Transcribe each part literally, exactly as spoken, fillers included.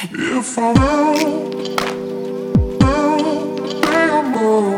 If I will, will, they are more.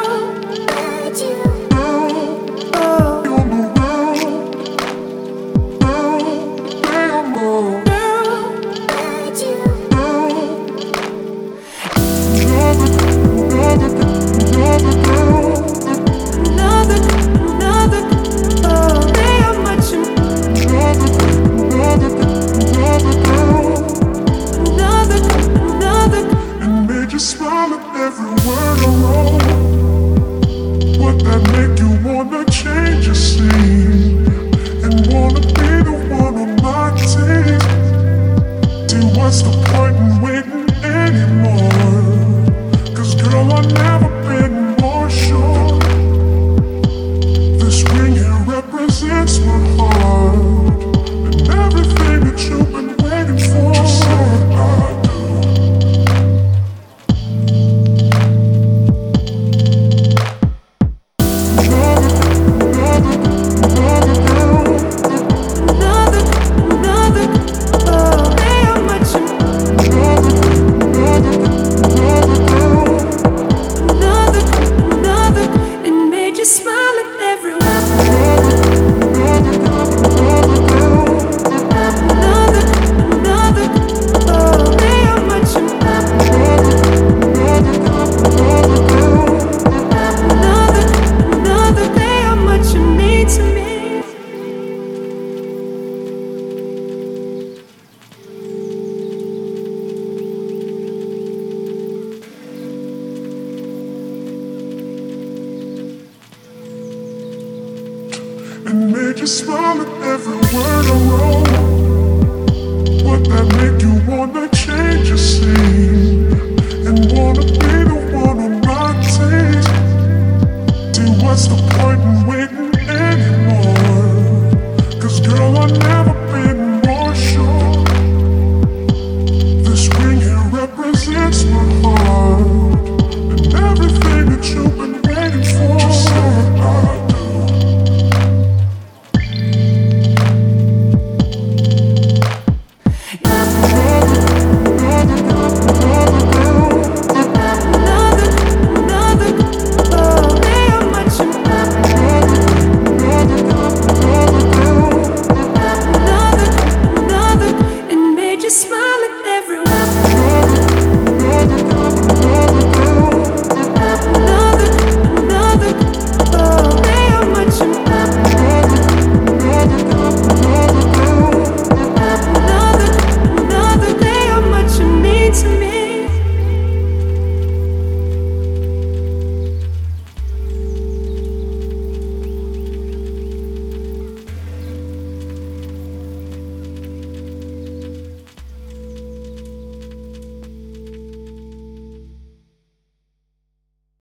Just smile at every word I wrote. Would that make you wanna change your scene and wanna be the one on my team? See, what's the point in waiting anymore? Cause girl, I've never been more sure. This ring here represents my heart and everything that you've been waiting for. Just say I do. And made you smile at every word I wrote. Would that make you wanna change your scene and wanna be the one on my team? See, what's the point in waiting anymore? Cause girl, I've never been